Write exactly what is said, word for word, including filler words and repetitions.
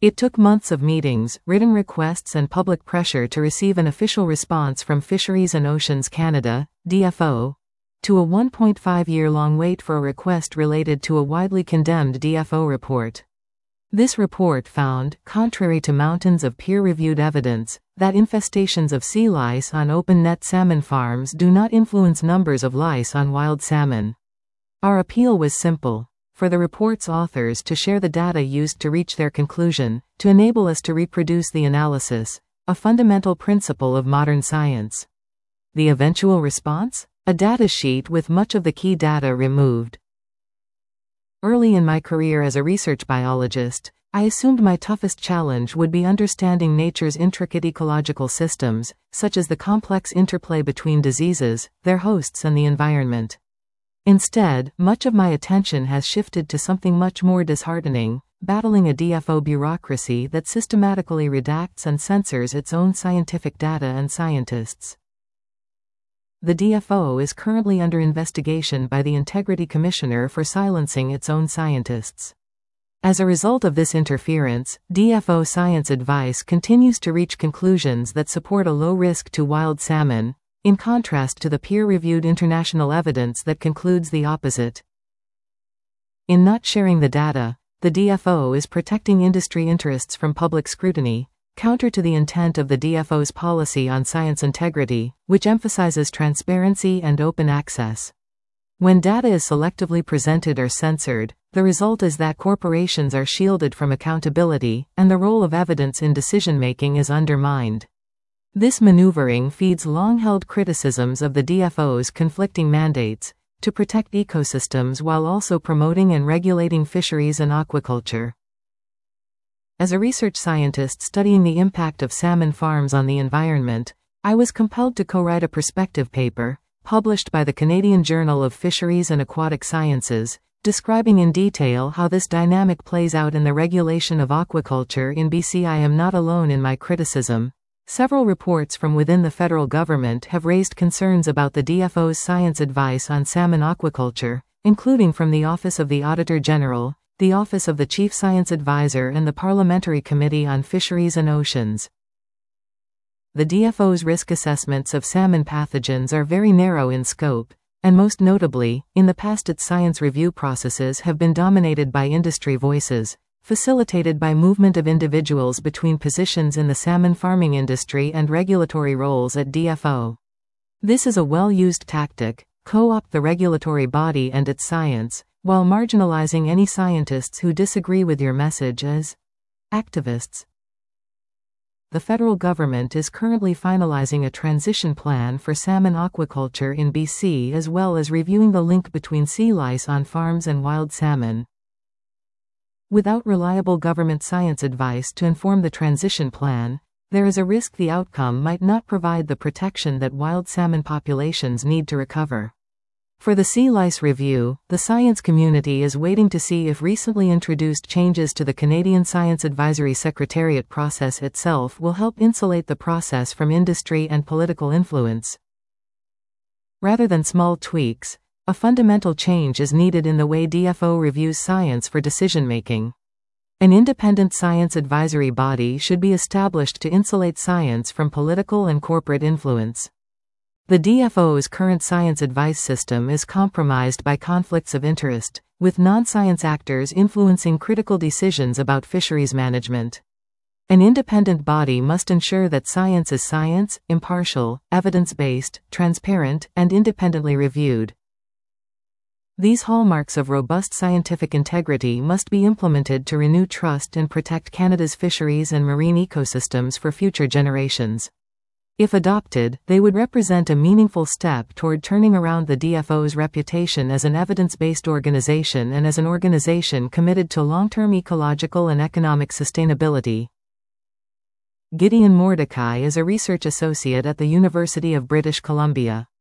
It took months of meetings, written requests and public pressure to receive an official response from Fisheries and Oceans Canada, D F O, to a one point five year long wait for a request related to a widely condemned D F O report. This report found, contrary to mountains of peer-reviewed evidence, that infestations of sea lice on open-net salmon farms do not influence numbers of lice on wild salmon. Our appeal was simple: for the report's authors to share the data used to reach their conclusion, to enable us to reproduce the analysis, a fundamental principle of modern science. The eventual response? A data sheet with much of the key data removed. Early in my career as a research biologist, I assumed my toughest challenge would be understanding nature's intricate ecological systems, such as the complex interplay between diseases, their hosts and the environment. Instead, much of my attention has shifted to something much more disheartening: battling a D F O bureaucracy that systematically redacts and censors its own scientific data and scientists. The D F O is currently under investigation by the Integrity Commissioner for silencing its own scientists. As a result of this interference, D F O science advice continues to reach conclusions that support a low risk to wild salmon, in contrast to the peer-reviewed international evidence that concludes the opposite. In not sharing the data, the D F O is protecting industry interests from public scrutiny, counter to the intent of the D F O's policy on science integrity, which emphasizes transparency and open access. When data is selectively presented or censored, the result is that corporations are shielded from accountability, and the role of evidence in decision-making is undermined. This maneuvering feeds long-held criticisms of the D F O's conflicting mandates, to protect ecosystems while also promoting and regulating fisheries and aquaculture. As a research scientist studying the impact of salmon farms on the environment, I was compelled to co-write a perspective paper, published by the Canadian Journal of Fisheries and Aquatic Sciences, describing in detail how this dynamic plays out in the regulation of aquaculture in B C. I am not alone in my criticism. Several reports from within the federal government have raised concerns about the D F O's science advice on salmon aquaculture, including from the Office of the Auditor General, the Office of the Chief Science Advisor and the Parliamentary Committee on Fisheries and Oceans. The D F O's risk assessments of salmon pathogens are very narrow in scope, and most notably, in the past its science review processes have been dominated by industry voices, facilitated by movement of individuals between positions in the salmon farming industry and regulatory roles at D F O. This is a well-used tactic: co-opt the regulatory body and its science, while marginalizing any scientists who disagree with your message as activists. The federal government is currently finalizing a transition plan for salmon aquaculture in B C, as well as reviewing the link between sea lice on farms and wild salmon. Without reliable government science advice to inform the transition plan, there is a risk the outcome might not provide the protection that wild salmon populations need to recover. For the sea lice review, the science community is waiting to see if recently introduced changes to the Canadian Science Advisory Secretariat process itself will help insulate the process from industry and political influence. Rather than small tweaks, a fundamental change is needed in the way D F O reviews science for decision-making. An independent science advisory body should be established to insulate science from political and corporate influence. The D F O's current science advice system is compromised by conflicts of interest, with non-science actors influencing critical decisions about fisheries management. An independent body must ensure that science is science, impartial, evidence-based, transparent, and independently reviewed. These hallmarks of robust scientific integrity must be implemented to renew trust and protect Canada's fisheries and marine ecosystems for future generations. If adopted, they would represent a meaningful step toward turning around the D F O's reputation as an evidence-based organization and as an organization committed to long-term ecological and economic sustainability. Gideon Mordecai is a research associate at the University of British Columbia.